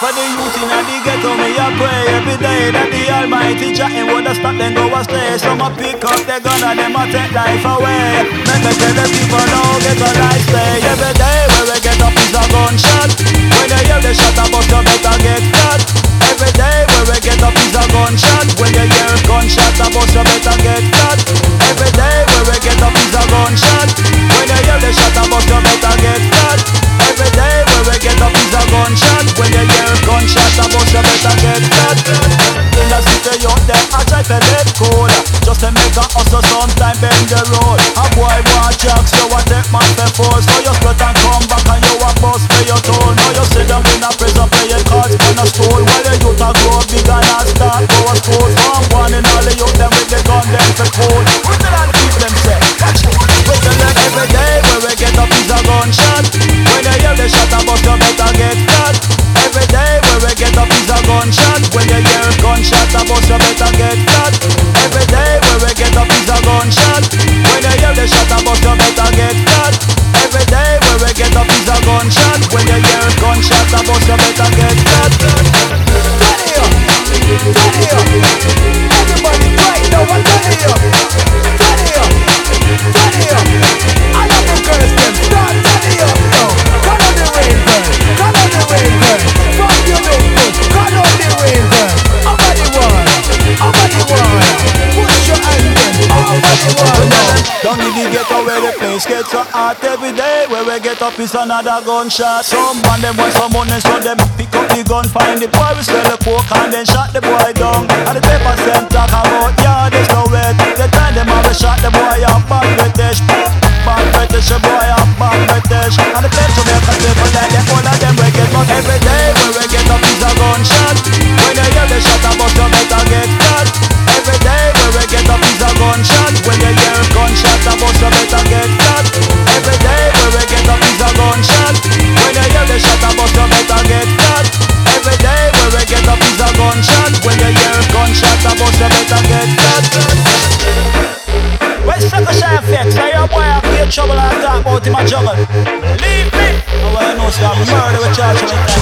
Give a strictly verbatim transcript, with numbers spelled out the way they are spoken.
For the youth in the ghetto, me a pray every day that the Almighty chatting would have stopped them go astray. Some a pick up their gun and them a take life away. Let me tell the people now get a nice day. Every day where we get up is a gunshot. When you hear the shot, I bust you better get cut. Every day where we get up is a gunshot. When you hear gunshot, I bust you better get cut. Every day where we get up is a gunshot. When you hear the shot, I bust you better get cut. Every day where we get up is a gunshot. When you hear gunshot, I bust you better get cut. In the city out there, I try to let cool. Just to make a hustle, sometime bend the road. A boy want jacks, you want take man for force. So you split and come back and you a bust for your toll. Now you sit down in a prison playing cards on a stool. While the youth a grow big and a start go a school. From one in all the youth them with the gun them for cold. What did I keep them say? Watch it. We tell them every day where we get up is a gunshot. When you hear the shot, I bust you better get cut. Every day where we get up is a gunshot. When you hear gunshot, I bust you better get cut. Every day where we get up is a gunshot. When you hear the shot, I bust you better get cut. Every day where we get up is a gunshot. When you hear gunshot, I bust you better get cut. Turn it up, turn it up. Everybody right now, turn it up, turn it up, turn it up. I love the girls, them start turn it up now. Call on the rain girl, call on the rain girl. From you look good, call on the rain girl. Over the wall, over the wall. Push your hand in, over the wall now. Down in the ghetto where the place gets so hot. Every day where we get up is another gunshot. Some man them want some money, so them pick up the gun. Find the boy, we smell the coke and then shot the boy down. And the paper sent talk about, yeah, there's no wet. The time them have a shot the boy up, bad British. Bad British, the boy up, bad British. And the place to make a paper like them, all of them we get. But every day where we get up is a gunshot. When you hear the shot, I bust you better get cut. Every day where we get up is a gunshot. When you hear gunshot, I bust you better get cut. Every day where we get up is a gunshot. When you hear the shot, I bust you better get cut. Every day where we get up is a gunshot. When you hear gunshot, I bust you better get cut. Well, sucker shy effects. Now your boy have get trouble and talk about him a juggle. Leave me. Oh, well, I know, so I'm murder with charge of